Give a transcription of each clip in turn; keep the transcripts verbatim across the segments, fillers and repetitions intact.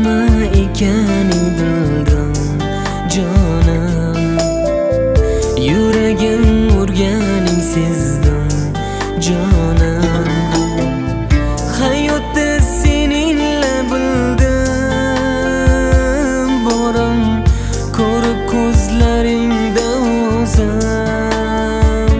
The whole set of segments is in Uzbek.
nima ekanini bildim jonim. Yuragim urganing sezdim jonim. Hayotda seninla bildim borim, ko'rib ko'zlaringda o'zim.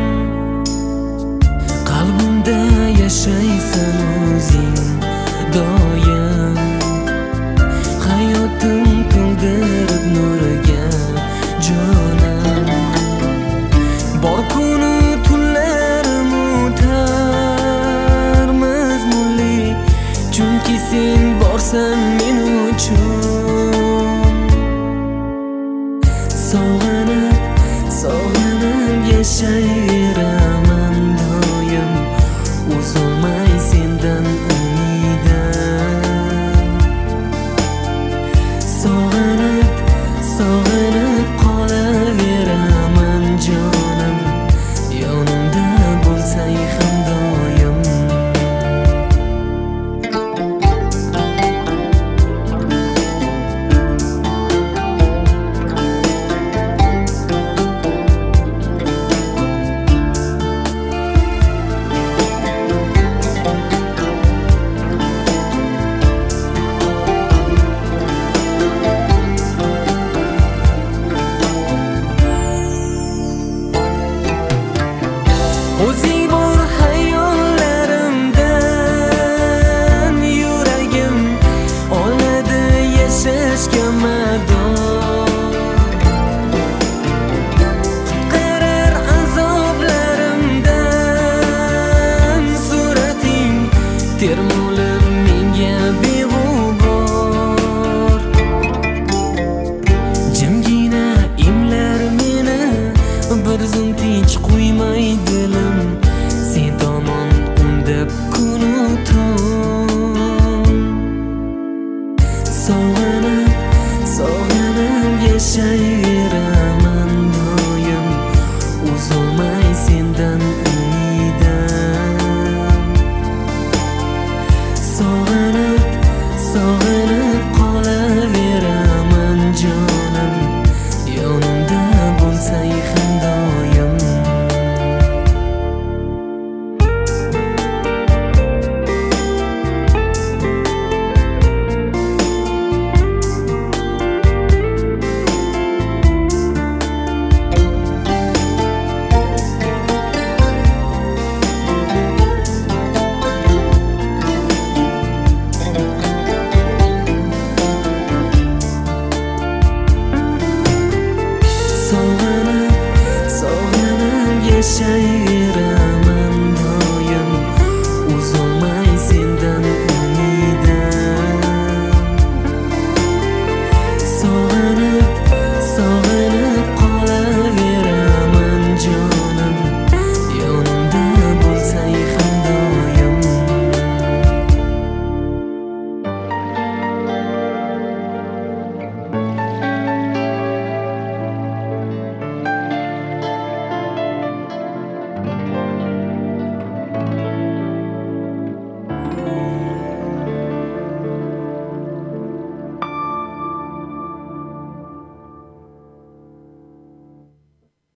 Qalbimda yashaysan o'zing doim, hayotim to'ldirib nuriga jonim. Bor kunu tunlarim o'tar mazmunli, chunki sen borsan men uchun. Sog'inib, sog'inib yashayveraman doim, uzilmay sendan umidim. Sog'inib, sog'inib qolaveraman jonim, yonimda bo'lsang ham doim. O'zing bor hayollarimdan, yuragim oladi yashashga mador. Qutqarar azoblarimdan surating, termulib menga beg'ubor. Jimgina imlar meni, bir zum tinch qo'ymay dilim, sen tomon undab kunu tun. Sog'inib, sog'inib yashayveraman doim, uzilmay sendan umidim. Sog'inib, sog'inib qolaveraman jonim, yonimda bo'lsang ham doim. Sog'inib, sog'inib yashayveraman